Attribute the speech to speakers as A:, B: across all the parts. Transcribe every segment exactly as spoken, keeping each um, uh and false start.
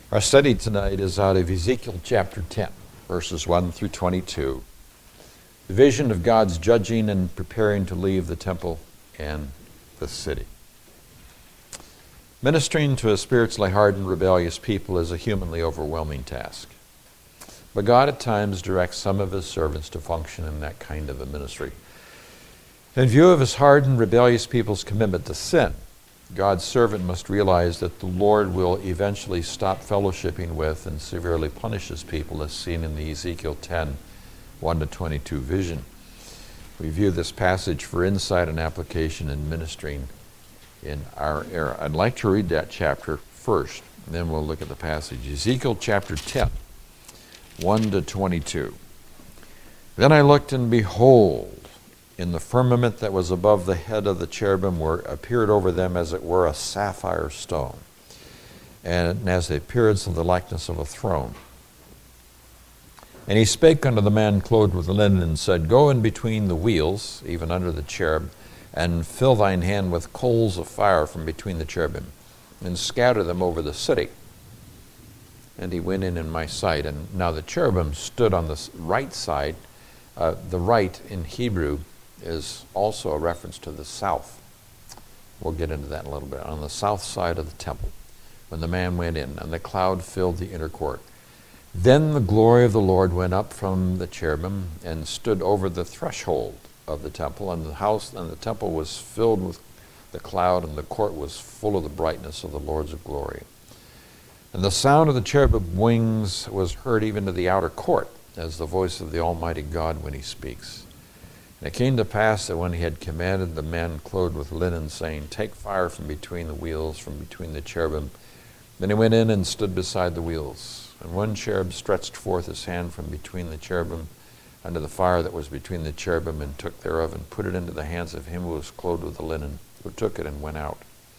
A: Our study tonight is out of Ezekiel chapter ten, verses one through twenty-two. The vision of God's judging and preparing to leave the temple and the city. Ministering to a spiritually hardened, rebellious people is a humanly overwhelming task. But God at times directs some of his servants to function in that kind of a ministry. In view of his hardened, rebellious people's commitment to sin, God's servant must realize that the Lord will eventually stop fellowshipping with and severely punish his people, as seen in the Ezekiel ten, one to twenty-two vision. We view this passage for insight and application in ministering in our era. I'd like to read that chapter first, and then we'll look at the passage. Ezekiel chapter ten, one to twenty-two. Then I looked, and behold, in the firmament that was above the head of the cherubim were appeared over them as it were a sapphire stone, and as the appearance of the likeness of a throne. And he spake unto the man clothed with linen, and said, Go in between the wheels, even under the cherub, and fill thine hand with coals of fire from between the cherubim, and scatter them over the city. And he went in in my sight. And now the cherubim stood on the right side. Uh, the right in Hebrew is also a reference to the south. We'll get into that in a little bit. On the south side of the temple, when the man went in, and the cloud filled the inner court. Then the glory of the Lord went up from the cherubim and stood over the threshold of the temple, and the house and the temple was filled with the cloud, and the court was full of the brightness of the Lord's glory. And the sound of the cherubim wings was heard even to the outer court, as the voice of the Almighty God when he speaks. And it came to pass that when he had commanded the man clothed with linen, saying, Take fire from between the wheels, from between the cherubim, then he went in and stood beside the wheels. And one cherub stretched forth his hand from between the cherubim unto the fire that was between the cherubim, and took thereof, and put it into the hands of him who was clothed with the linen, who took it and went out.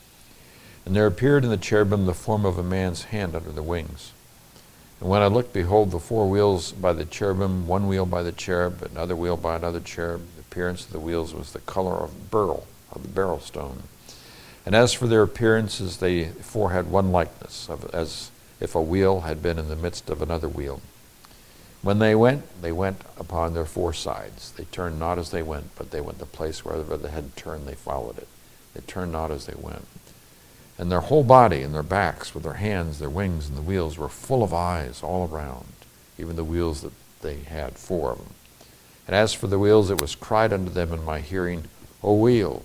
A: And there appeared in the cherubim the form of a man's hand under the wings. And when I looked, behold, the four wheels by the cherubim, one wheel by the cherub, another wheel by another cherub. The appearance of the wheels was the color of beryl, of the beryl stone. And as for their appearances, they four had one likeness, of, as if a wheel had been in the midst of another wheel. When they went, they went upon their four sides. They turned not as they went, but they went the place wherever they had turned, they followed it. They turned not as they went. And their whole body and their backs, with their hands, their wings, and the wheels were full of eyes all around, even the wheels that they had, four of them. And as for the wheels, it was cried unto them in my hearing, O wheel.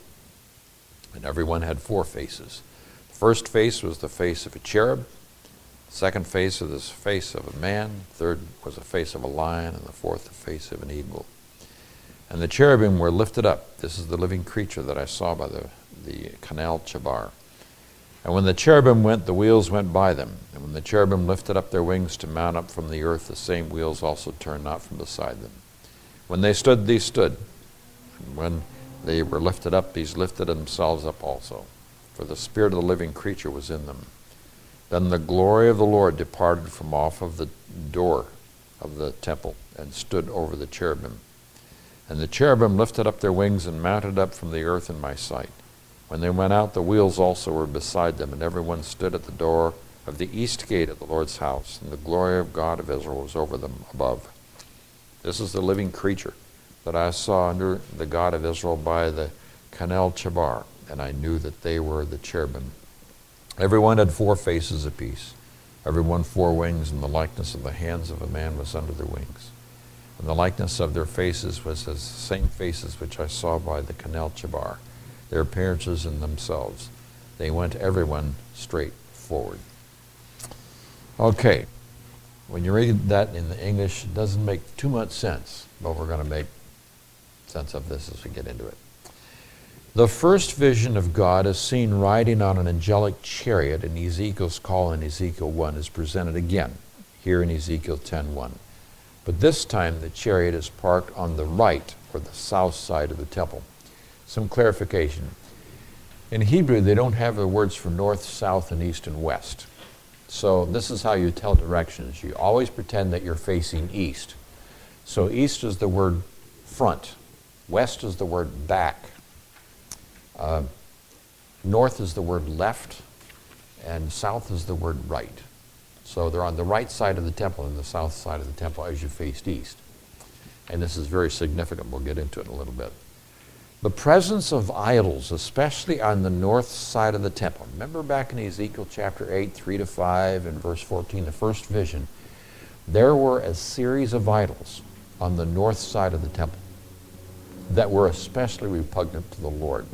A: And every one had four faces. The first face was the face of a cherub. The second face was the face of a man. The third was the face of a lion. And the fourth, the face of an eagle. And the cherubim were lifted up. This is the living creature that I saw by the, the canal Chabar. And when the cherubim went, the wheels went by them. And when the cherubim lifted up their wings to mount up from the earth, the same wheels also turned not from beside them. When they stood, these stood. And when they were lifted up, these lifted themselves up also. For the spirit of the living creature was in them. Then the glory of the Lord departed from off of the door of the temple, and stood over the cherubim. And the cherubim lifted up their wings and mounted up from the earth in my sight. When they went out, the wheels also were beside them, and everyone stood at the door of the east gate of the Lord's house, and the glory of God of Israel was over them above. This is the living creature that I saw under the God of Israel by the canal Chabar, and I knew that they were the cherubim. Every one had four faces apiece, every one four wings, and the likeness of the hands of a man was under their wings. And the likeness of their faces was as the same faces which I saw by the canal Chabar. Their appearances in themselves. They went everyone straight forward. Okay, when you read that in the English, it doesn't make too much sense, but we're going to make sense of this as we get into it. The first vision of God is seen riding on an angelic chariot in Ezekiel's call in Ezekiel one is presented again here in Ezekiel ten one. But this time the chariot is parked on the right or the south side of the temple. Some clarification. In Hebrew, they don't have the words for north, south, and east and west. So this is how you tell directions. You always pretend that you're facing east. So east is the word front. West is the word back. Uh, north is the word left. And south is the word right. So they're on the right side of the temple and the south side of the temple as you faced east. And this is very significant. We'll get into it in a little bit. The presence of idols, especially on the north side of the temple. Remember back in Ezekiel chapter eight, three to five, and verse fourteen, the first vision, there were a series of idols on the north side of the temple that were especially repugnant to the Lord.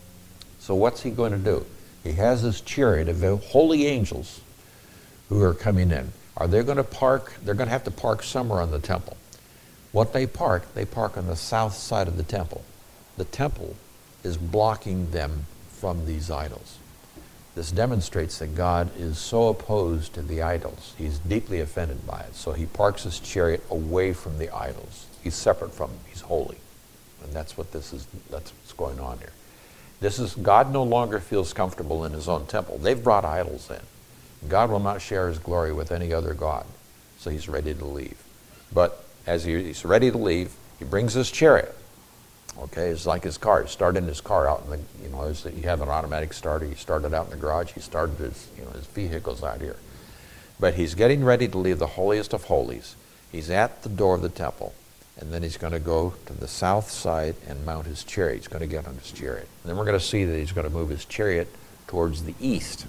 A: So what's he going to do? He has this chariot of holy angels who are coming in. Are they going to park? They're going to have to park somewhere on the temple. What they park, they park on the south side of the temple. The temple is blocking them from these idols. This demonstrates that God is so opposed to the idols. He's deeply offended by it. So he parks his chariot away from the idols. He's separate from them. He's holy. And that's what this is, that's what's going on here. This is, God no longer feels comfortable in his own temple. They've brought idols in. God will not share his glory with any other god. So he's ready to leave. But as he, he's ready to leave, he brings his chariot. Okay, it's like his car. He's starting his car out in the, you know, you have an automatic starter. He started out in the garage. He started his, you know, his vehicles out here. But he's getting ready to leave the holiest of holies. He's at the door of the temple. And then he's going to go to the south side and mount his chariot. He's going to get on his chariot. And then we're going to see that he's going to move his chariot towards the east.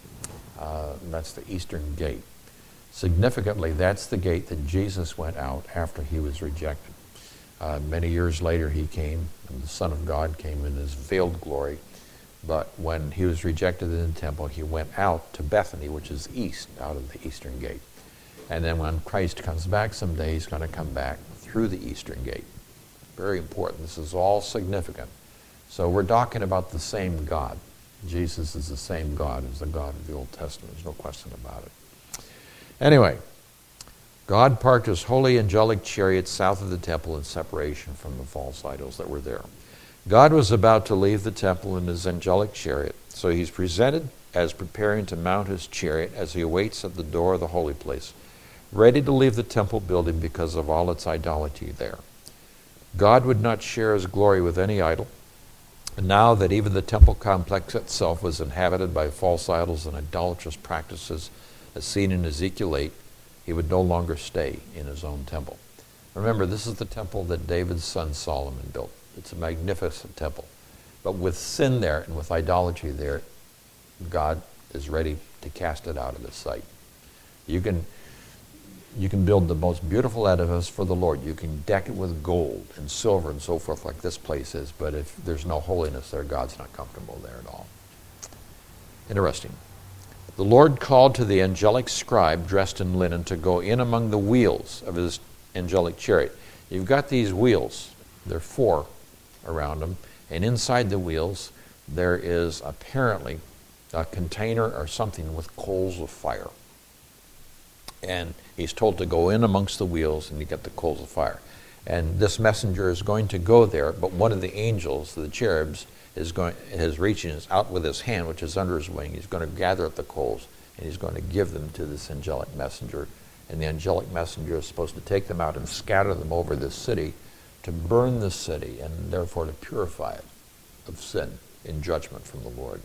A: Uh, that's the eastern gate. Significantly, that's the gate that Jesus went out after he was rejected. Uh, many years later he came, and the Son of God came in his veiled glory. But when he was rejected in the temple, he went out to Bethany, which is east, out of the eastern gate. And then when Christ comes back someday, he's going to come back through the eastern gate. Very important. This is all significant. So we're talking about the same God. Jesus is the same God as the God of the Old Testament. There's no question about it. Anyway, God parked his holy angelic chariot south of the temple in separation from the false idols that were there. God was about to leave the temple in his angelic chariot, so he's presented as preparing to mount his chariot as he awaits at the door of the holy place, ready to leave the temple building because of all its idolatry there. God would not share his glory with any idol, and now that even the temple complex itself was inhabited by false idols and idolatrous practices, as seen in Ezekiel eight, he would no longer stay in his own temple. Remember, this is the temple that David's son Solomon built. It's a magnificent temple. But with sin there and with idolatry there, God is ready to cast it out of his sight. You can, you can build the most beautiful edifice for the Lord. You can deck it with gold and silver and so forth like this place is, but if there's no holiness there, God's not comfortable there at all. Interesting. The Lord called to the angelic scribe dressed in linen to go in among the wheels of his angelic chariot. You've got these wheels. There are four around them. And inside the wheels, there is apparently a container or something with coals of fire. And he's told to go in amongst the wheels and you get the coals of fire. And this messenger is going to go there, but one of the angels, the cherubs, is going, his reaching is out with his hand, which is under his wing. He's going to gather up the coals, and he's going to give them to this angelic messenger. And the angelic messenger is supposed to take them out and scatter them over this city to burn the city and therefore to purify it of sin in judgment from the Lord.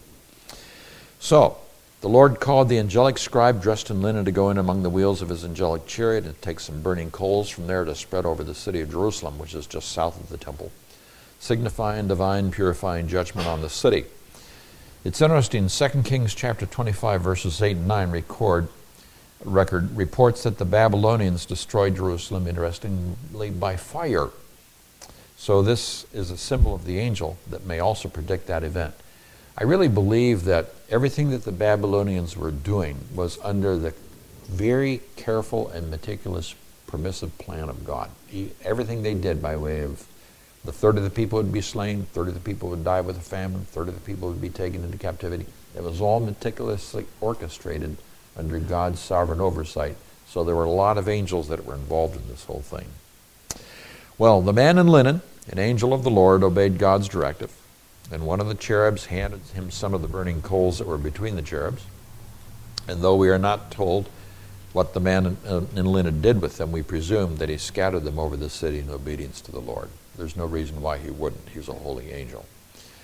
A: So, the Lord called the angelic scribe dressed in linen to go in among the wheels of his angelic chariot and take some burning coals from there to spread over the city of Jerusalem, which is just south of the temple, signifying divine purifying judgment on the city. It's interesting, Second Kings chapter twenty-five, verses eight and nine record, record reports that the Babylonians destroyed Jerusalem, interestingly, by fire. So this is a symbol of the angel that may also predict that event. I really believe that everything that the Babylonians were doing was under the very careful and meticulous permissive plan of God. He, everything they did by way of the third of the people would be slain, third of the people would die with a famine, third of the people would be taken into captivity. It was all meticulously orchestrated under God's sovereign oversight. So there were a lot of angels that were involved in this whole thing. Well, the man in linen, an angel of the Lord, obeyed God's directive, and one of the cherubs handed him some of the burning coals that were between the cherubs. And though we are not told what the man in, uh, in linen did with them, we presume that he scattered them over the city in obedience to the Lord. There's no reason why he wouldn't. He was a holy angel.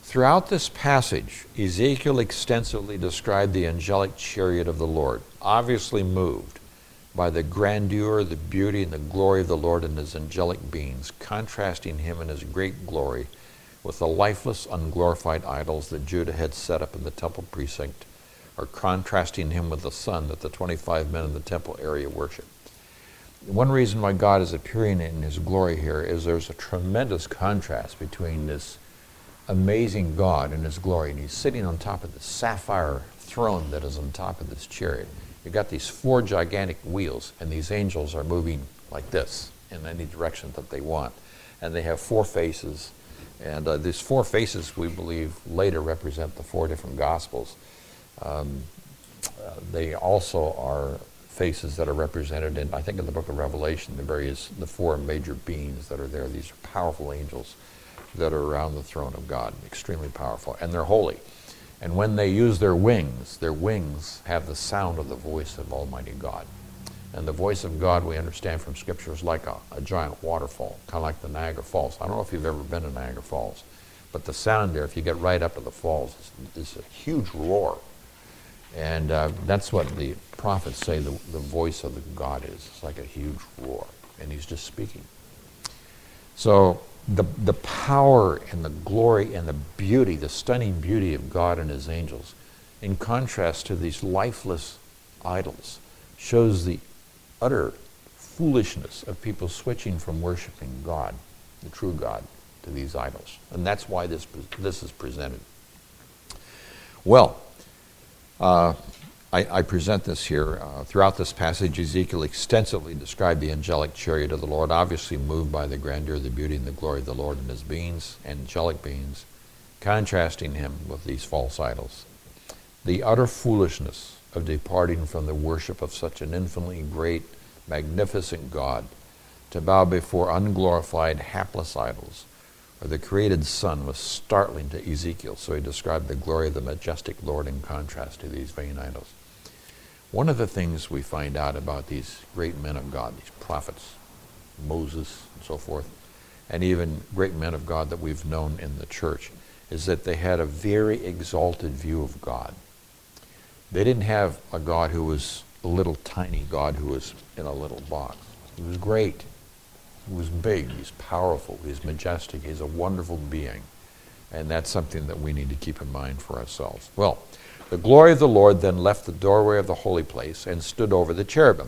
A: Throughout this passage, Ezekiel extensively described the angelic chariot of the Lord, obviously moved by the grandeur, the beauty, and the glory of the Lord and his angelic beings, contrasting him in his great glory with the lifeless, unglorified idols that Judah had set up in the temple precinct, or contrasting him with the sun that the twenty-five men in the temple area worshiped. One reason why God is appearing in his glory here is there's a tremendous contrast between this amazing God and his glory, and he's sitting on top of the sapphire throne that is on top of this chariot. You've got these four gigantic wheels, and these angels are moving like this in any direction that they want. And they have four faces, and uh, these four faces, we believe, later represent the four different Gospels. Um, uh, they also are faces that are represented in, I think, in the book of Revelation, the various, the four major beings that are there. These are powerful angels that are around the throne of God, extremely powerful, and they're holy. And when they use their wings, their wings have the sound of the voice of Almighty God. And the voice of God, we understand from Scripture, is like a, a giant waterfall, kind of like the Niagara Falls. I don't know if you've ever been to Niagara Falls, but the sound there, if you get right up to the falls, is, is a huge roar. And uh, that's what the prophets say the, the voice of the God is. It's like a huge roar, and he's just speaking. So the, the power and the glory and the beauty, the stunning beauty of God and his angels, in contrast to these lifeless idols, shows the utter foolishness of people switching from worshiping God, the true God, to these idols. And that's why this, this is presented. Well, uh, I, I present this here. Uh, throughout this passage, Ezekiel extensively described the angelic chariot of the Lord, obviously moved by the grandeur, the beauty, and the glory of the Lord and his beings, angelic beings, contrasting him with these false idols. The utter foolishness of departing from the worship of such an infinitely great, magnificent God to bow before unglorified, hapless idols, or the created Son, was startling to Ezekiel, so he described the glory of the majestic Lord in contrast to these vain idols. One of the things we find out about these great men of God, these prophets, Moses and so forth, and even great men of God that we've known in the church, is that they had a very exalted view of God. They didn't have a God who was a little tiny God who was in a little box. He was great. He was big. He's powerful. He's majestic. He's a wonderful being. And that's something that we need to keep in mind for ourselves. Well, the glory of the Lord then left the doorway of the holy place and stood over the cherubim,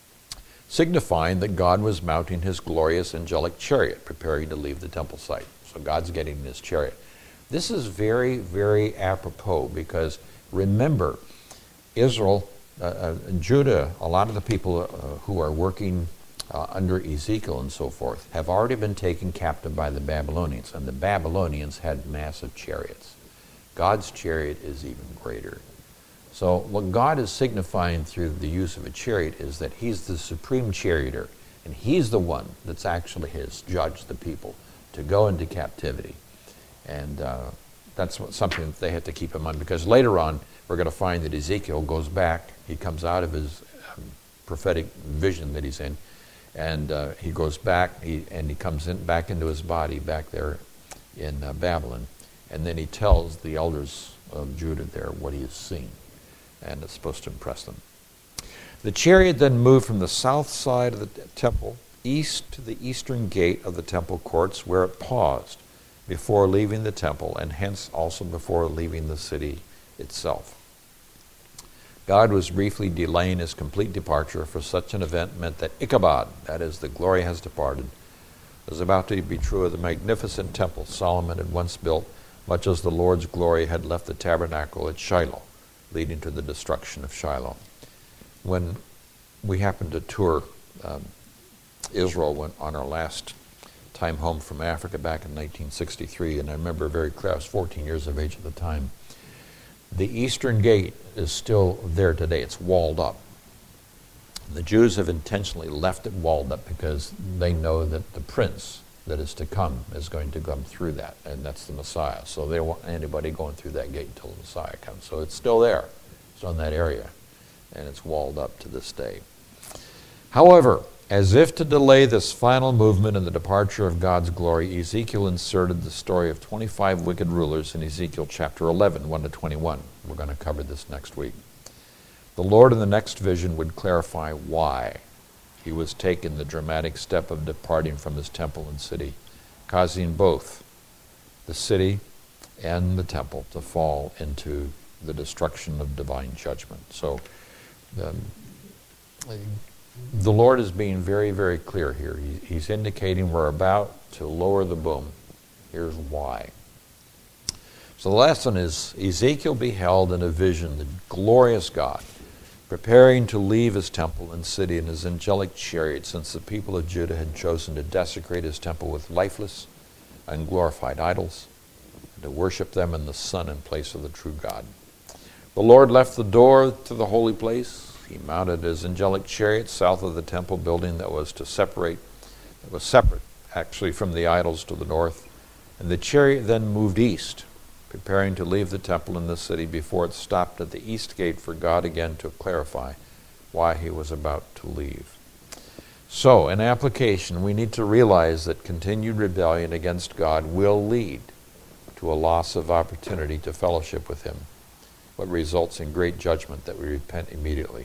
A: signifying that God was mounting his glorious angelic chariot, preparing to leave the temple site. So God's getting in his chariot. This is very, very apropos because remember, Israel, uh, uh, Judah, a lot of the people uh, who are working uh, under Ezekiel and so forth have already been taken captive by the Babylonians, and the Babylonians had massive chariots. God's chariot is even greater. So what God is signifying through the use of a chariot is that he's the supreme charioteer, and he's the one that's actually has judged the people to go into captivity. And uh, that's what, something that they have to keep in mind, because later on we're going to find that Ezekiel goes back, he comes out of his um, prophetic vision that he's in, and uh, he goes back he, and he comes in, back into his body back there in uh, Babylon, and then he tells the elders of Judah there what he has seen, and it's supposed to impress them. The chariot then moved from the south side of the temple east to the eastern gate of the temple courts, where it paused before leaving the temple, and hence also before leaving the city itself. God was briefly delaying his complete departure, for such an event meant that Ichabod, that is, the glory has departed, was about to be true of the magnificent temple Solomon had once built, much as the Lord's glory had left the tabernacle at Shiloh, leading to the destruction of Shiloh. When we happened to tour um, Israel when, on our last time home from Africa back in nineteen sixty-three, and I remember very clear, I was fourteen years of age at the time. The eastern gate is still there today. It's walled up. The Jews have intentionally left it walled up because they know that the prince that is to come is going to come through that, and that's the Messiah. So they don't want anybody going through that gate until the Messiah comes. So it's still there. It's on that area, and it's walled up to this day. However, As if to delay this final movement in the departure of God's glory, Ezekiel inserted the story of twenty-five wicked rulers in Ezekiel chapter eleven, one to twenty-one. We're going to cover this next week. The Lord in the next vision would clarify why he was taking the dramatic step of departing from his temple and city, causing both the city and the temple to fall into the destruction of divine judgment. So um, the Lord is being very, very clear here. He, he's indicating we're about to lower the boom. Here's why. So the lesson is Ezekiel beheld in a vision the glorious God preparing to leave his temple and city in his angelic chariot, since the people of Judah had chosen to desecrate his temple with lifeless, unglorified idols, and to worship them in the sun in place of the true God. The Lord left the door to the holy place. He mounted his angelic chariot south of the temple building that was to separate, that was separate actually from the idols to the north. And the chariot then moved east, preparing to leave the temple in the city before it stopped at the east gate for God again to clarify why he was about to leave. So, in application, we need to realize that continued rebellion against God will lead to a loss of opportunity to fellowship with him, what results in great judgment that we repent immediately.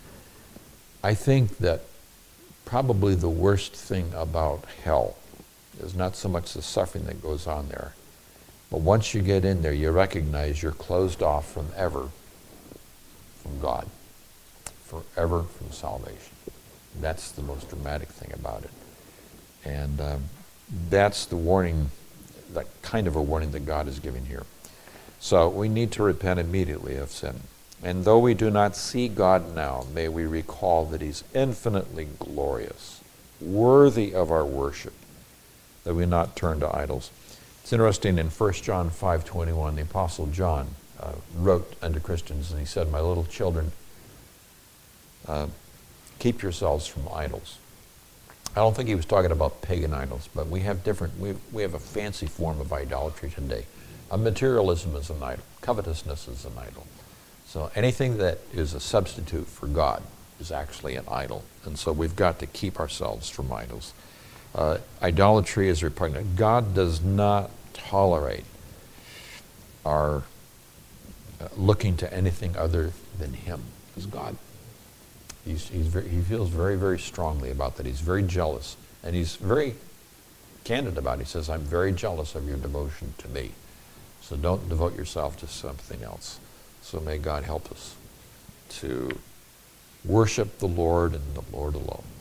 A: I think that probably the worst thing about hell is not so much the suffering that goes on there, but once you get in there, you recognize you're closed off from ever from God, forever from salvation. That's the most dramatic thing about it. And um, that's the warning, that kind of a warning that God is giving here. So we need to repent immediately of sin. And though we do not see God now, may we recall that he's infinitely glorious, worthy of our worship, that we not turn to idols. It's interesting, in First John five twenty-one, the Apostle John uh, wrote unto Christians, and he said, "My little children, uh, keep yourselves from idols." I don't think he was talking about pagan idols, but we have different, we, we have a fancy form of idolatry today. Uh, materialism is an idol. Covetousness is an idol. So anything that is a substitute for God is actually an idol. And so we've got to keep ourselves from idols. Uh, idolatry is repugnant. God does not tolerate our uh, looking to anything other than him as God. He's, he's very, he feels very, very strongly about that. He's very jealous. And he's very candid about it. He says, "I'm very jealous of your devotion to me. So don't devote yourself to something else." So may God help us to worship the Lord and the Lord alone.